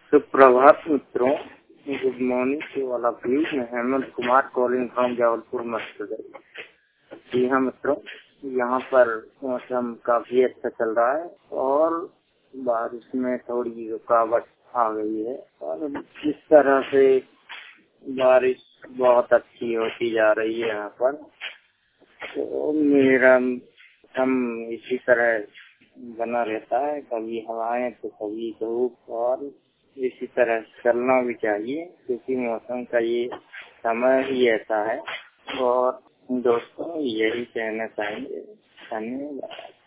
सुप्रभात मित्रों, good morning to all of you. मैं हेमंत कुमार कॉलिंग फ्रॉम जबलपुर मध्य प्रदेश। जी हाँ मित्रों, यहाँ पर मौसम काफी अच्छा चल रहा है और बारिश में थोड़ी रुकावट आ गई है और इस तरह से बारिश बहुत अच्छी होती जा रही है यहाँ पर। तो मेरा हम इसी तरह बना रहता है, कभी हवाएं तो कभी धूप, और इसी तरह चलना भी चाहिए क्योंकि मौसम का ये समय ही ऐसा है। और दोस्तों यही कहना चाहेंगे, धन्यवाद।